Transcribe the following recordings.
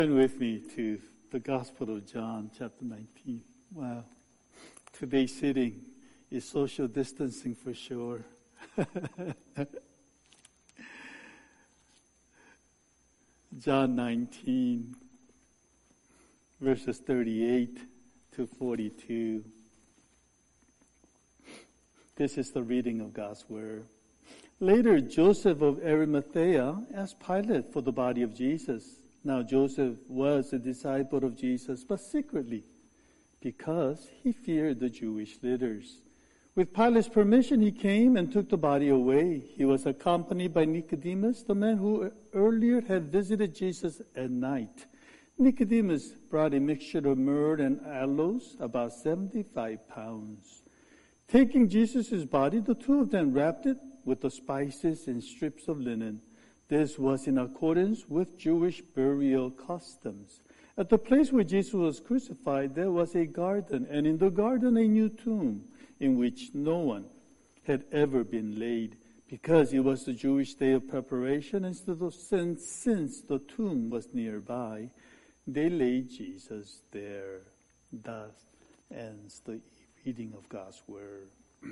Turn with me to the Gospel of John, chapter 19. Wow. Today's sitting is social distancing for sure. John 19, verses 38 to 42. This is the reading of God's Word. Later, Joseph of Arimathea asked Pilate for the body of Jesus. Now Joseph was a disciple of Jesus, but secretly, because he feared the Jewish leaders. With Pilate's permission, he came and took the body away. He was accompanied by Nicodemus, the man who earlier had visited Jesus at night. Nicodemus brought a mixture of myrrh and aloes, about 75 pounds. Taking Jesus' body, the two of them wrapped it with the spices and strips of linen. This was in accordance with Jewish burial customs. At the place where Jesus was crucified, there was a garden, and in the garden a new tomb, in which no one had ever been laid, because it was the Jewish day of preparation, and since the tomb was nearby, they laid Jesus there. Thus ends the reading of God's Word.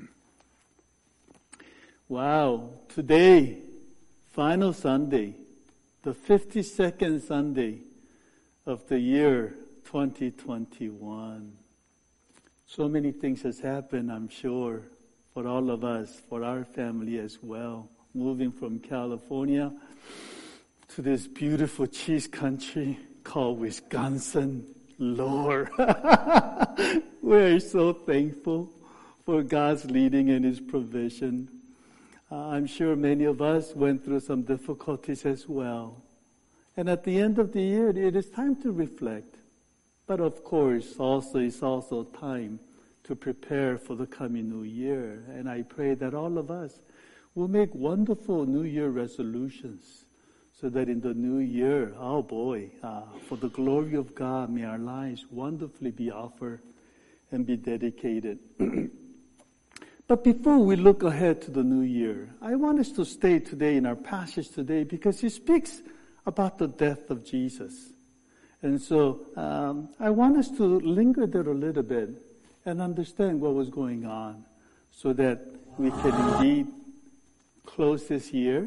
Wow, today, final Sunday, the 52nd Sunday of the year 2021. So many things has happened, I'm sure, for all of us, for our family as well. Moving from California to this beautiful cheese country called Wisconsin. Lord, we're so thankful for God's leading and His provision. I'm sure many of us went through some difficulties as well. And at the end of the year, it is time to reflect. But of course, it's also time to prepare for the coming new year. And I pray that all of us will make wonderful New Year resolutions so that in the new year, for the glory of God, may our lives wonderfully be offered and be dedicated. But before we look ahead to the new year, I want us to stay today in our passage today because it speaks about the death of Jesus. And so I want us to linger there a little bit and understand what was going on so that we can indeed close this year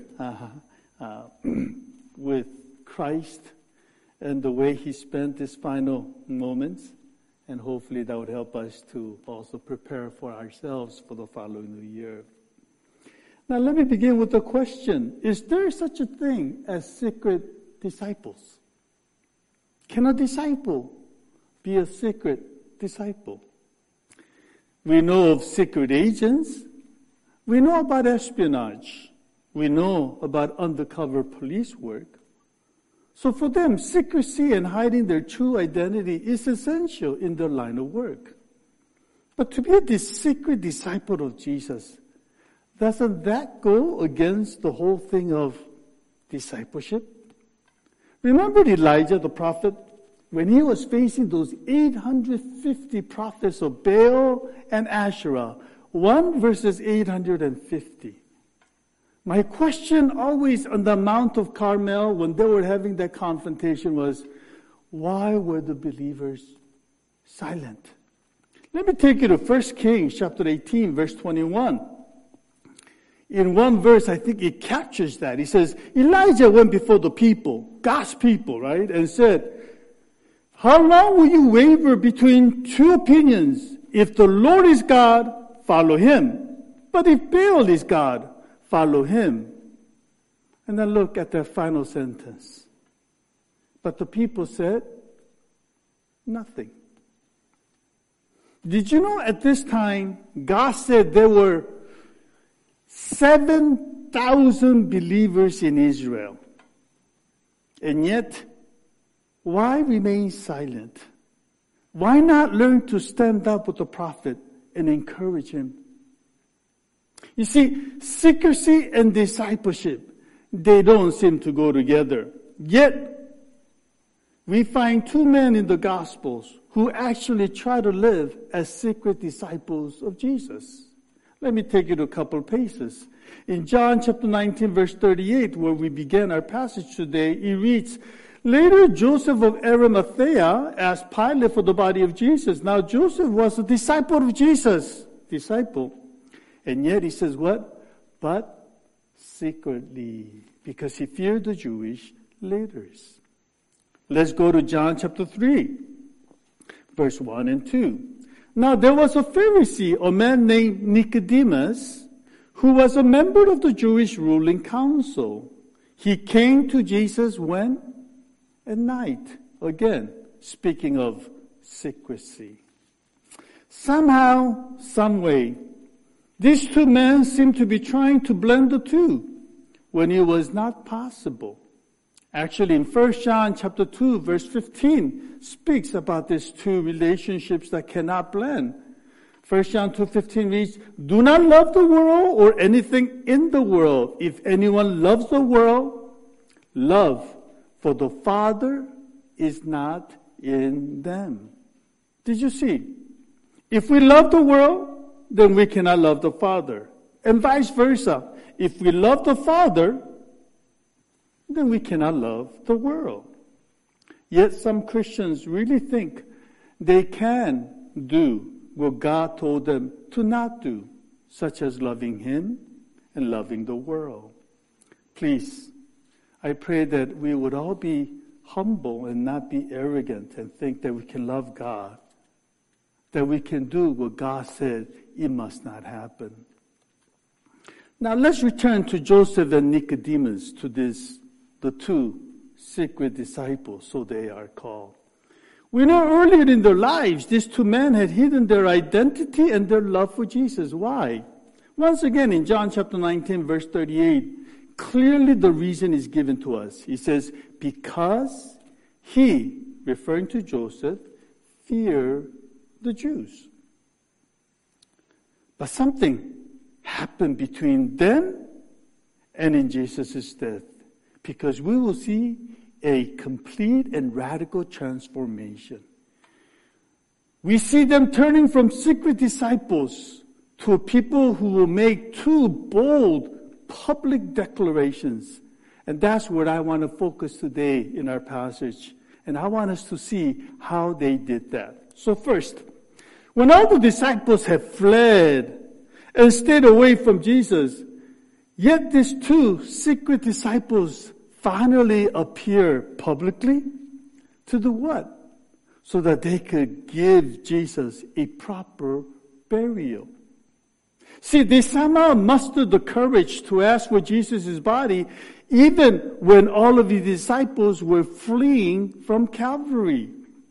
with Christ and the way He spent His final moments. And hopefully that would help us to also prepare for ourselves for the following new year. Now let me begin with a question. Is there such a thing as secret disciples? Can a disciple be a secret disciple? We know of secret agents. We know about espionage. We know about undercover police work. So for them, secrecy and hiding their true identity is essential in their line of work. But to be a secret disciple of Jesus, doesn't that go against the whole thing of discipleship? Remember Elijah the prophet? When he was facing those 850 prophets of Baal and Asherah, 1 versus 850. My question always on the Mount of Carmel when they were having that confrontation was, why were the believers silent? Let me take you to 1 Kings chapter 18, verse 21. In one verse, I think it captures that. He says, Elijah went before the people, God's people, right, and said, how long will you waver between two opinions? If the Lord is God, follow Him. But if Baal is God, follow him. And then look at that final sentence. But the people said nothing. Did you know at this time, God said there were 7,000 believers in Israel. And yet, why remain silent? Why not learn to stand up with the prophet and encourage him? You see, secrecy and discipleship, they don't seem to go together. Yet, we find two men in the Gospels who actually try to live as secret disciples of Jesus. Let me take you to a couple of pages. In John chapter 19, verse 38, where we began our passage today, it reads, Later, Joseph of Arimathea asked Pilate for the body of Jesus. Now, Joseph was a disciple of Jesus. Disciple. And yet he says what? But secretly, because he feared the Jewish leaders. Let's go to John chapter 3, verse 1 and 2. Now there was a Pharisee, a man named Nicodemus, who was a member of the Jewish ruling council. He came to Jesus when? At night. Again, speaking of secrecy. Somehow, some way, these two men seem to be trying to blend the two when it was not possible. Actually, in 1 John chapter 2, verse 15, speaks about these two relationships that cannot blend. 1 John 2:15 reads, "Do not love the world or anything in the world. If anyone loves the world, love for the Father is not in them." Did you see? If we love the world, then we cannot love the Father. And vice versa. If we love the Father, then we cannot love the world. Yet some Christians really think they can do what God told them to not do, such as loving Him and loving the world. Please, I pray that we would all be humble and not be arrogant and think that we can love God, that we can do what God said it must not happen. Now let's return to Joseph and Nicodemus, to the two secret disciples, so they are called. We know earlier in their lives, these two men had hidden their identity and their love for Jesus. Why? Once again, in John chapter 19, verse 38, clearly the reason is given to us. He says, because he, referring to Joseph, feared the Jews. But something happened between them and in Jesus' death, because we will see a complete and radical transformation. We see them turning from secret disciples to a people who will make two bold public declarations. And that's what I want to focus today in our passage. And I want us to see how they did that. So first, when all the disciples had fled and stayed away from Jesus, yet these two secret disciples finally appear publicly to do what? So that they could give Jesus a proper burial. See, they somehow mustered the courage to ask for Jesus' body even when all of the disciples were fleeing from Calvary.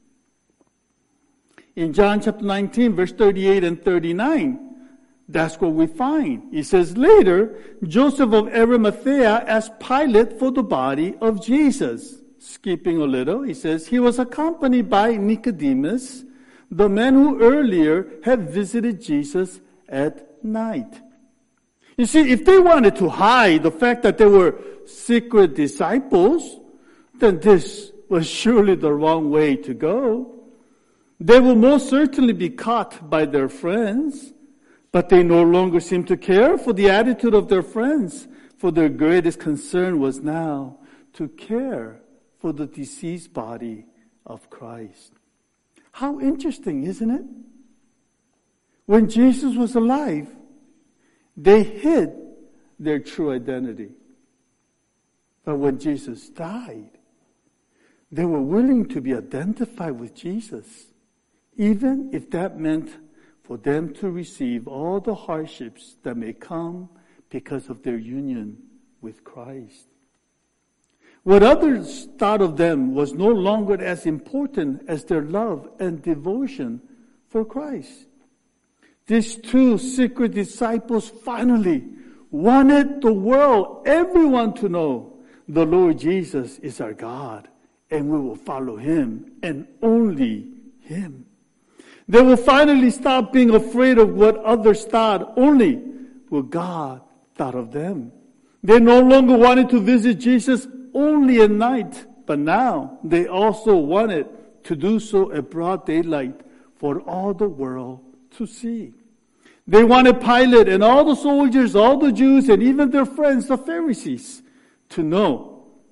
In John chapter 19, verse 38 and 39, that's what we find. It says, later, Joseph of Arimathea asked Pilate for the body of Jesus. Skipping a little, he says, he was accompanied by Nicodemus, the man who earlier had visited Jesus at night. You see, if they wanted to hide the fact that they were secret disciples, then this was surely the wrong way to go. They will most certainly be caught by their friends. But they no longer seemed to care for the attitude of their friends, for their greatest concern was now to care for the deceased body of Christ. How interesting, isn't it? When Jesus was alive, they hid their true identity. But when Jesus died, they were willing to be identified with Jesus, even if that meant for them to receive all the hardships that may come because of their union with Christ. What others thought of them was no longer as important as their love and devotion for Christ. These two secret disciples finally wanted the world, everyone to know the Lord Jesus is our God, and we will follow Him and only Him. They will finally stop being afraid of what others thought, only what God thought of them. They no longer wanted to visit Jesus only at night, but now they also wanted to do so at broad daylight for all the world to see. They wanted Pilate and all the soldiers, all the Jews, and even their friends, the Pharisees, to know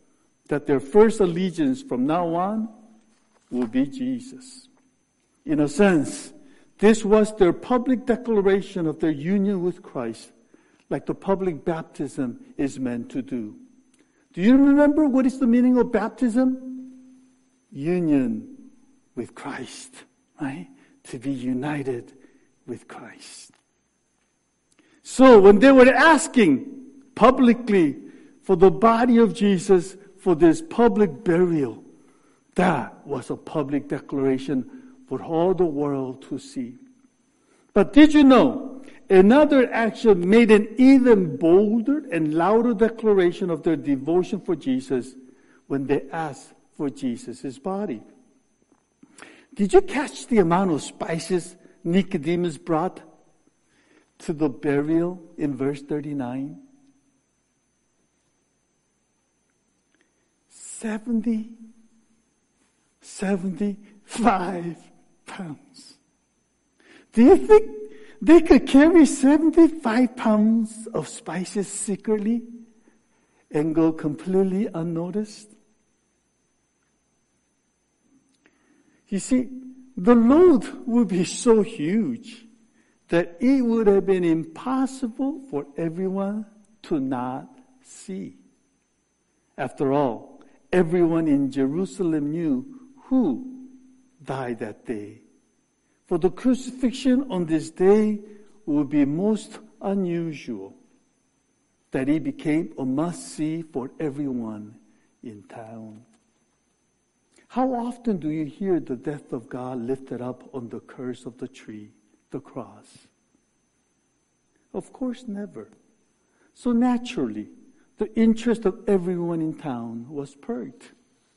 that their first allegiance from now on will be Jesus. In a sense, this was their public declaration of their union with Christ, like the public baptism is meant to do. Do you remember what is the meaning of baptism? Union with Christ, right? To be united with Christ. So when they were asking publicly for the body of Jesus for this public burial, that was a public declaration for all the world to see. But did you know, another action made an even bolder and louder declaration of their devotion for Jesus when they asked for Jesus' body. Did you catch the amount of spices Nicodemus brought to the burial in verse 39? 75 pounds. Do you think they could carry 75 pounds of spices secretly and go completely unnoticed? You see, the load would be so huge that it would have been impossible for everyone to not see. After all, everyone in Jerusalem knew who died that day. For the crucifixion on this day would be most unusual, that it became a must-see for everyone in town. How often do you hear the death of God lifted up on the curse of the tree, the cross? Of course, never. So naturally, the interest of everyone in town was perked.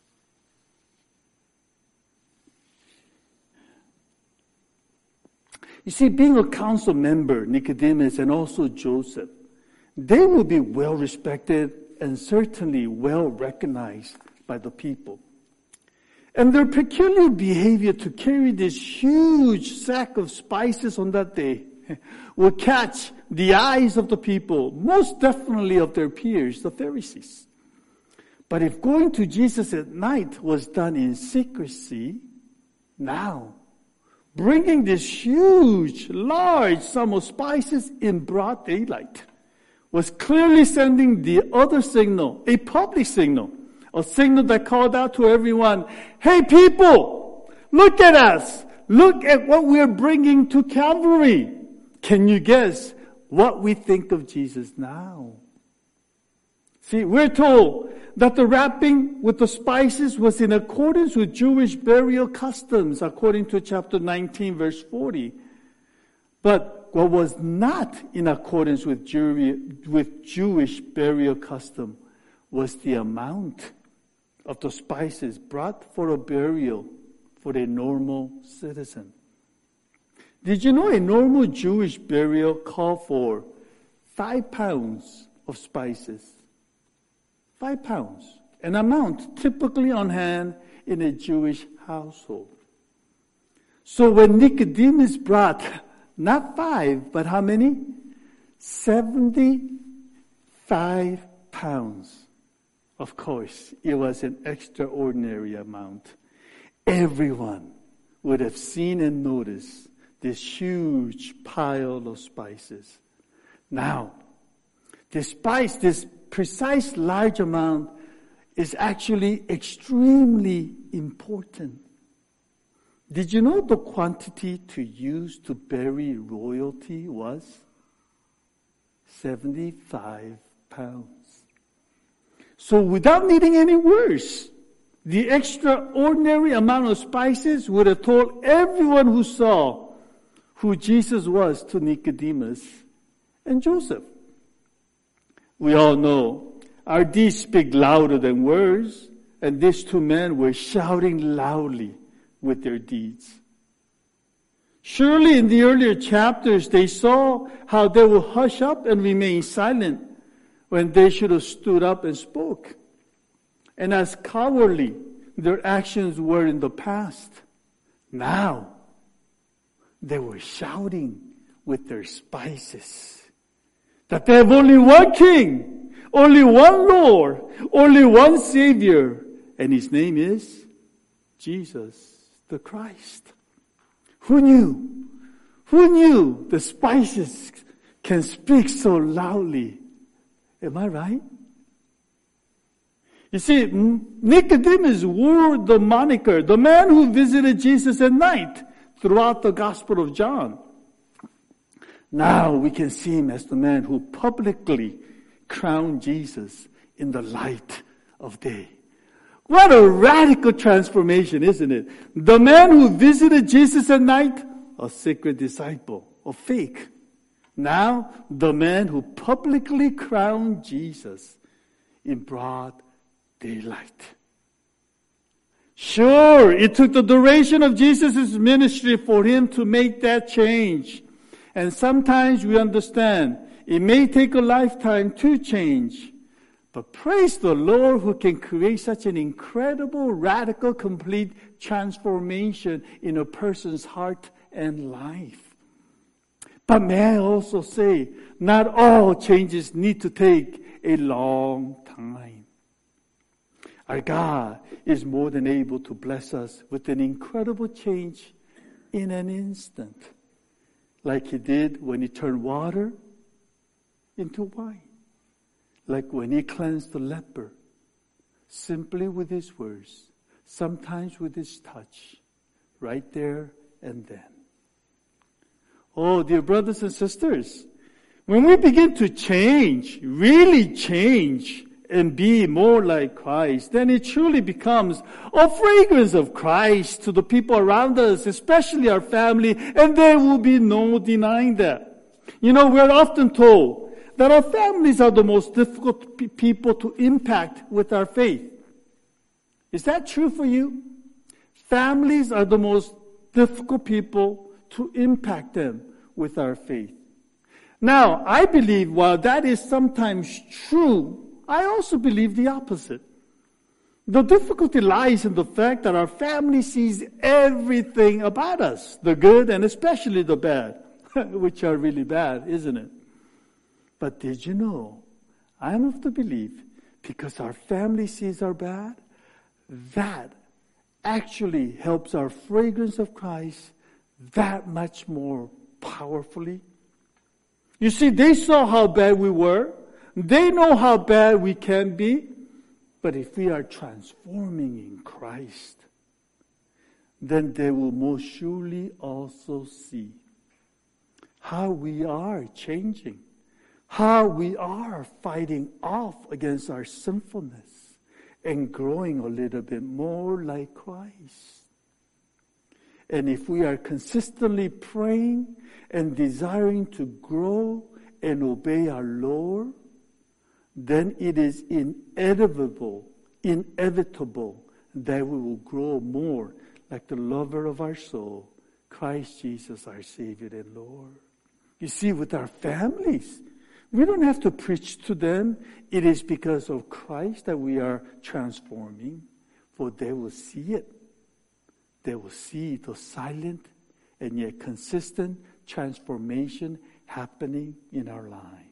You see, being a council member, Nicodemus and also Joseph, they will be well respected and certainly well recognized by the people. And their peculiar behavior to carry this huge sack of spices on that day will catch the eyes of the people, most definitely of their peers, the Pharisees. But if going to Jesus at night was done in secrecy, now, bringing this huge, large sum of spices in broad daylight was clearly sending the other signal, a public signal, a signal that called out to everyone, hey people, look at us. Look at what we're bringing to Calvary. Can you guess what we think of Jesus now? See, we're told that the wrapping with the spices was in accordance with Jewish burial customs, according to chapter 19, verse 40. But what was not in accordance with Jewish burial custom was the amount of the spices brought for a burial for a normal citizen. Did you know a normal Jewish burial called for 5 pounds of spices? 5 pounds, an amount typically on hand in a Jewish household. So when Nicodemus brought not 5, but how many? 75 pounds. Of course, it was an extraordinary amount. Everyone would have seen and noticed this huge pile of spices. Now, this precise large amount is actually extremely important. Did you know the quantity to use to bury royalty was 75 pounds? So without needing any words, the extraordinary amount of spices would have told everyone who saw who Jesus was to Nicodemus and Joseph. We all know our deeds speak louder than words, and these two men were shouting loudly with their deeds. Surely in the earlier chapters they saw how they would hush up and remain silent when they should have stood up and spoke. And as cowardly their actions were in the past, now they were shouting with their spices that they have only one king, only one Lord, only one Savior, and His name is Jesus the Christ. Who knew? Who knew the spices can speak so loudly? Am I right? You see, Nicodemus wore the moniker, the man who visited Jesus at night, throughout the Gospel of John. Now we can see him as the man who publicly crowned Jesus in the light of day. What a radical transformation, isn't it? The man who visited Jesus at night, a secret disciple, a fake. Now, the man who publicly crowned Jesus in broad daylight. Sure, it took the duration of Jesus' ministry for him to make that change. And sometimes we understand it may take a lifetime to change. But praise the Lord who can create such an incredible, radical, complete transformation in a person's heart and life. But may I also say, not all changes need to take a long time. Our God is more than able to bless us with an incredible change in an instant, like He did when He turned water into wine, like when He cleansed the leper, simply with His words, sometimes with His touch, right there and then. Oh, dear brothers and sisters, when we begin to change, really change, and be more like Christ, then it truly becomes a fragrance of Christ to the people around us, especially our family, and there will be no denying that. You know, we're often told that our families are the most difficult people to impact with our faith. Is that true for you? Families are the most difficult people to impact them with our faith. Now, I believe while that is sometimes true, I also believe the opposite. The difficulty lies in the fact that our family sees everything about us, the good and especially the bad, which are really bad, isn't it? But did you know, I'm of the belief, because our family sees our bad, that actually helps our fragrance of Christ that much more powerfully. You see, they saw how bad we were. They know how bad we can be. But if we are transforming in Christ, then they will most surely also see how we are changing, how we are fighting off against our sinfulness and growing a little bit more like Christ. And if we are consistently praying and desiring to grow and obey our Lord, then it is inevitable that we will grow more like the lover of our soul, Christ Jesus, our Savior and Lord. You see, with our families, we don't have to preach to them. It is because of Christ that we are transforming, for they will see it. They will see the silent and yet consistent transformation happening in our lives.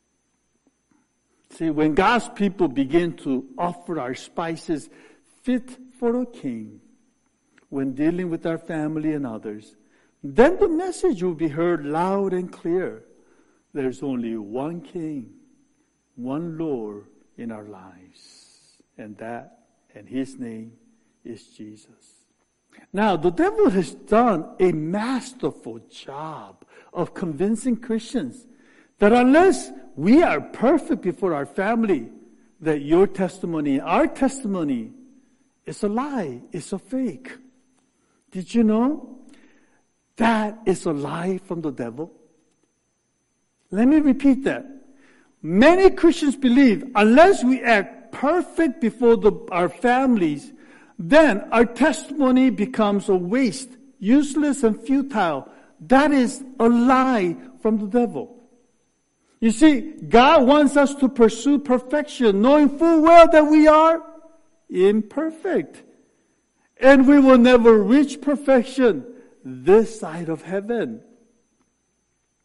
See, when God's people begin to offer our spices fit for a king, when dealing with our family and others, then the message will be heard loud and clear. There's only one King, one Lord in our lives, and His name is Jesus. Now, the devil has done a masterful job of convincing Christians that unless we are perfect before our family, that your testimony, our testimony, is a lie, it's a fake. Did you know that is a lie from the devil? Let me repeat that. Many Christians believe unless we act perfect before our families, then our testimony becomes a waste, useless and futile. That is a lie from the devil. You see, God wants us to pursue perfection, knowing full well that we are imperfect. And we will never reach perfection this side of heaven.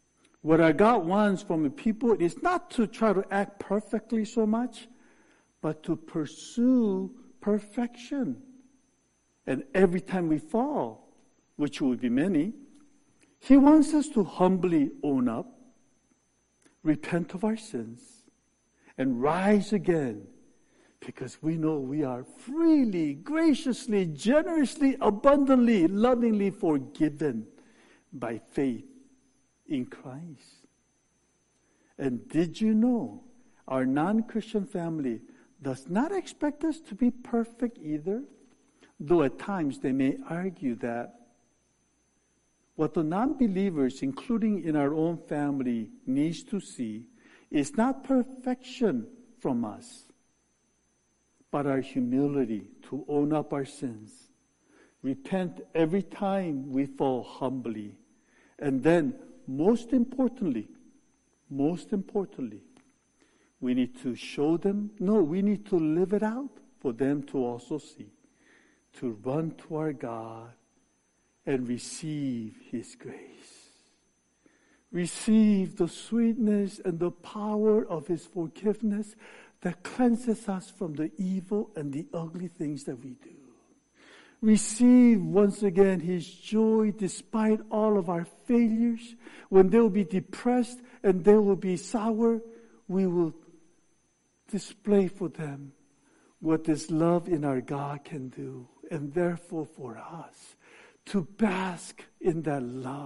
What our God wants from the people is not to try to act perfectly so much, but to pursue perfection. And every time we fall, which will be many, He wants us to humbly own up, repent of our sins, and rise again, because we know we are freely, graciously, generously, abundantly, lovingly forgiven by faith in Christ. And did you know our non-Christian family does not expect us to be perfect either? Though at times they may argue that. What the non-believers, including in our own family, needs to see is not perfection from us, but our humility to own up our sins, repent every time we fall humbly, and then, most importantly, we need to show them, we need to live it out for them to also see, to run to our God and receive His grace. Receive the sweetness and the power of His forgiveness that cleanses us from the evil and the ugly things that we do. Receive once again His joy despite all of our failures. When they will be depressed and they will be sour, we will display for them what this love in our God can do. And therefore for us to bask in that love.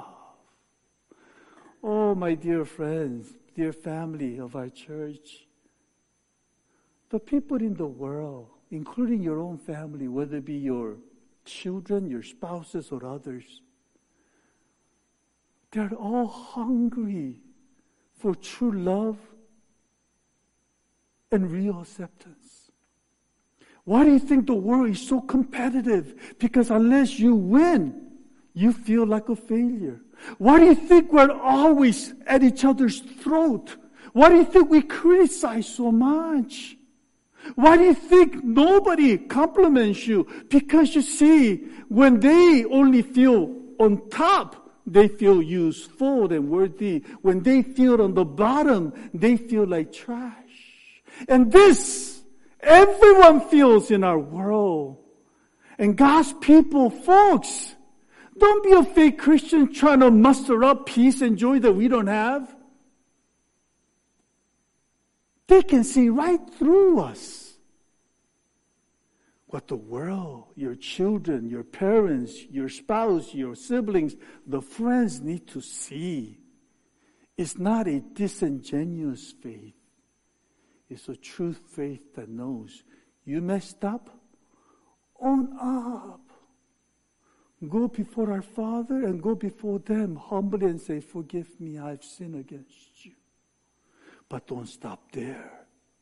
Oh, my dear friends, dear family of our church, the people in the world, including your own family, whether it be your children, your spouses, or others, they're all hungry for true love and real acceptance. Why do you think the world is so competitive? Because unless you win, you feel like a failure. Why do you think we're always at each other's throat? Why do you think we criticize so much? Why do you think nobody compliments you? Because you see, when they only feel on top, they feel useful and worthy. When they feel on the bottom, they feel like trash. And this everyone feels in our world. And God's people, folks, don't be a fake Christian trying to muster up peace and joy that we don't have. They can see right through us. What the world, your children, your parents, your spouse, your siblings, the friends need to see is not a disingenuous faith. It's a true faith that knows you messed up, own up. Go before our Father and go before them humbly and say, forgive me, I've sinned against you. But don't stop there.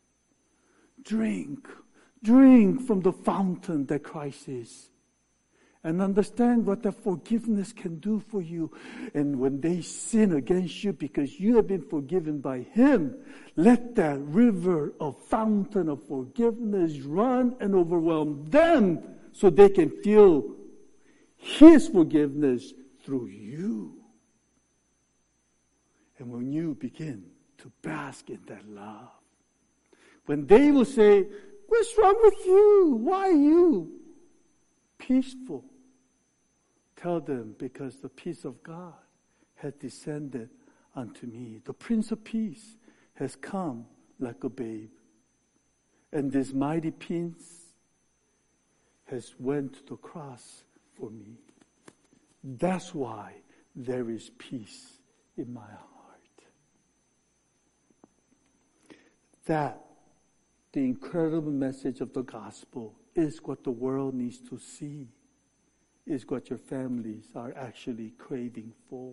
Drink from the fountain that Christ is. And understand what that forgiveness can do for you. And when they sin against you because you have been forgiven by Him, let that river of fountain of forgiveness run and overwhelm them so they can feel His forgiveness through you. And when you begin to bask in that love, when they will say, what's wrong with you? Why are you peaceful? Tell them, because the peace of God has descended unto me. The Prince of Peace has come like a babe. And this mighty Prince has went to the cross for me. That's why there is peace in my heart. That, the incredible message of the gospel, is what the world needs to see. Is what your families are actually craving for.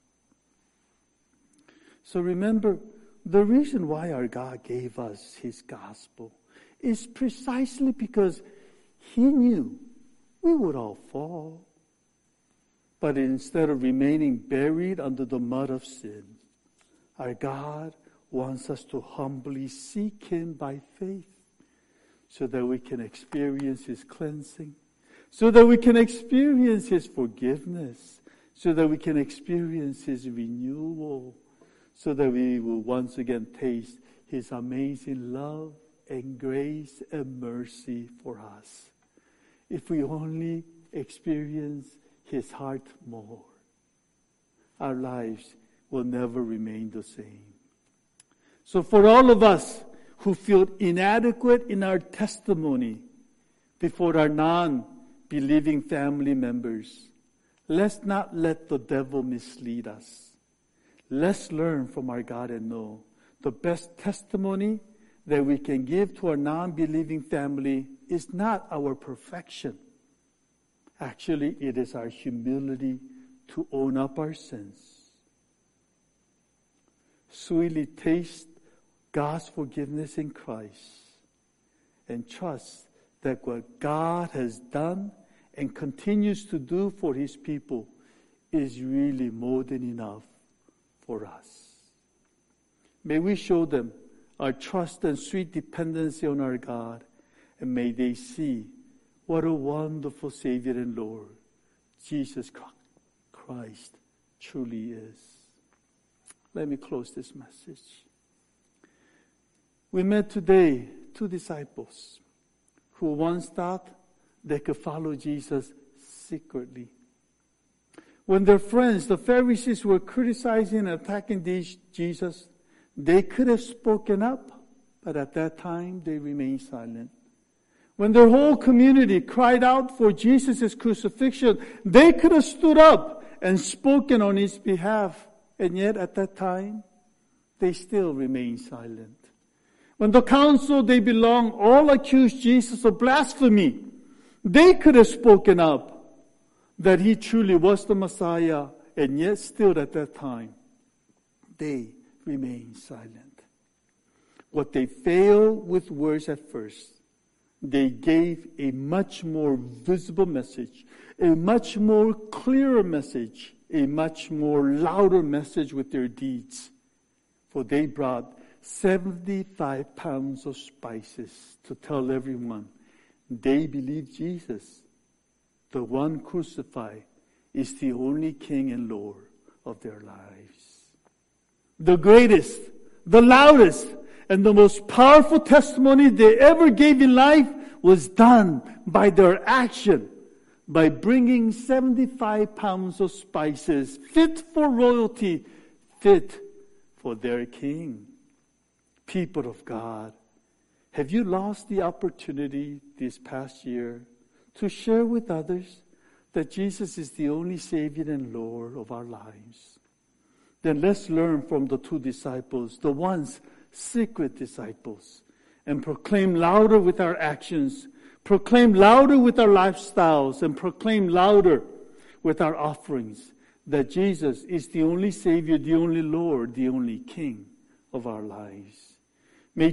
So remember, the reason why our God gave us His gospel is precisely because He knew we would all fall. But instead of remaining buried under the mud of sin, our God wants us to humbly seek Him by faith so that we can experience His cleansing, so that we can experience His forgiveness, so that we can experience His renewal, so that we will once again taste His amazing love and grace and mercy for us. If we only experience His heart more, our lives will never remain the same. So for all of us who feel inadequate in our testimony before our non-believing family members, let's not let the devil mislead us. Let's learn from our God and know the best testimony that we can give to our non-believing family is not our perfection. Actually, it is our humility to own up our sins. Sweetly taste God's forgiveness in Christ and trust that what God has done and continues to do for His people is really more than enough for us. May we show them our trust and sweet dependency on our God, and may they see what a wonderful Savior and Lord Jesus Christ truly is. Let me close this message. We met today 2 disciples who once thought they could follow Jesus secretly. When their friends, the Pharisees, were criticizing and attacking Jesus, they could have spoken up, but at that time they remained silent. When their whole community cried out for Jesus' crucifixion, they could have stood up and spoken on His behalf, and yet at that time they still remained silent. When the council they belonged all accused Jesus of blasphemy, they could have spoken up that He truly was the Messiah, and yet still at that time they remained silent. What they failed with words at first, they gave a much more visible message, a much more clearer message, a much more louder message with their deeds. For they brought 75 pounds of spices to tell everyone they believe Jesus, the one crucified, is the only King and Lord of their lives. The greatest, the loudest, and the most powerful testimony they ever gave in life was done by their action, by bringing 75 pounds of spices, fit for royalty, fit for their King. People of God, have you lost the opportunity this past year to share with others that Jesus is the only Savior and Lord of our lives? Then let's learn from the 2 disciples, the once secret disciples, and proclaim louder with our actions, proclaim louder with our lifestyles, and proclaim louder with our offerings that Jesus is the only Savior, the only Lord, the only King of our lives. May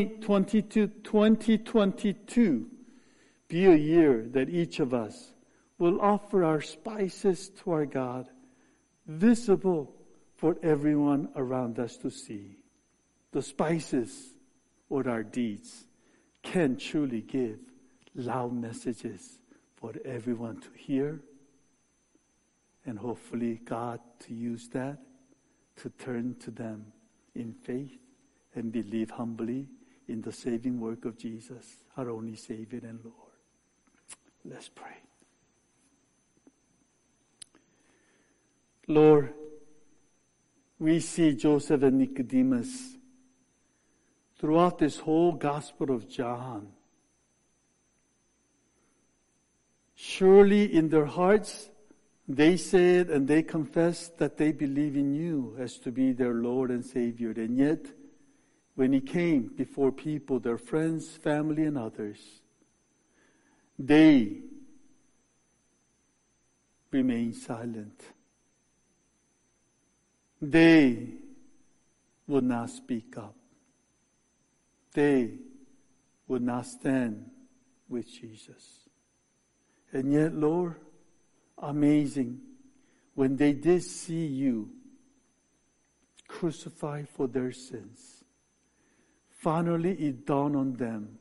2022 be a year that each of us will offer our spices to our God, visible for everyone around us to see. The spices or our deeds can truly give loud messages for everyone to hear, and hopefully God to use that to turn to them in faith and believe humbly in the saving work of Jesus, our only Savior and Lord. Let's pray. Lord, we see Joseph and Nicodemus throughout this whole Gospel of John. Surely in their hearts, they said and they confessed that they believe in you as to be their Lord and Savior. And yet, when He came before people, their friends, family, and others, they remained silent. They would not speak up. They would not stand with Jesus. And yet, Lord, amazing, when they did see you crucified for their sins, finally it dawned on them,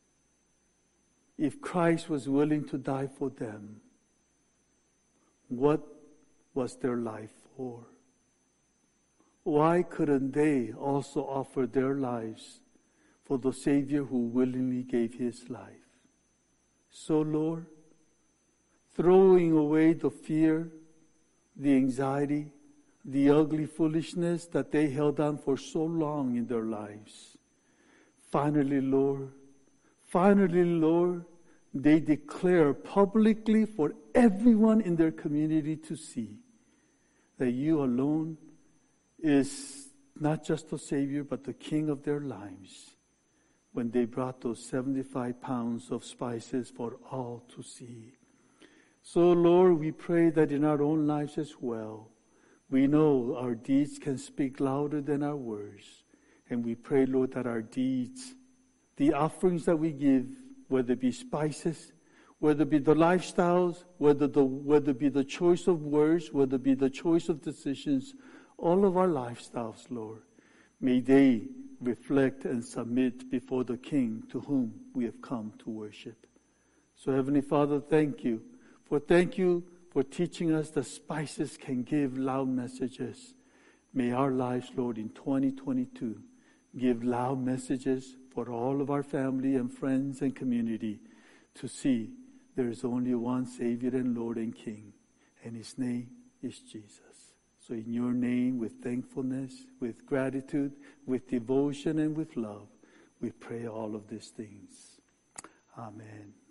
if Christ was willing to die for them, what was their life for? why couldn't they also offer their lives for the Savior who willingly gave his life? So, Lord, throwing away the fear, the anxiety, the ugly foolishness that they held on for so long in their lives, finally, Lord, they declare publicly for everyone in their community to see that you alone is not just the Savior, but the King of their lives, when they brought those 75 pounds of spices for all to see. So, Lord, we pray that in our own lives as well, we know our deeds can speak louder than our words. And we pray, Lord, that our deeds, the offerings that we give, whether it be spices, whether it be the lifestyles, whether it be the choice of words, whether it be the choice of decisions, all of our lifestyles, Lord, may they reflect and submit before the King to whom we have come to worship. So, Heavenly Father, thank you for teaching us that spices can give loud messages. May our lives, Lord, in 2022, give loud messages for all of our family and friends and community to see there is only one Savior and Lord and King, and his name is Jesus. So in your name, with thankfulness, with gratitude, with devotion, and with love, we pray all of these things. Amen.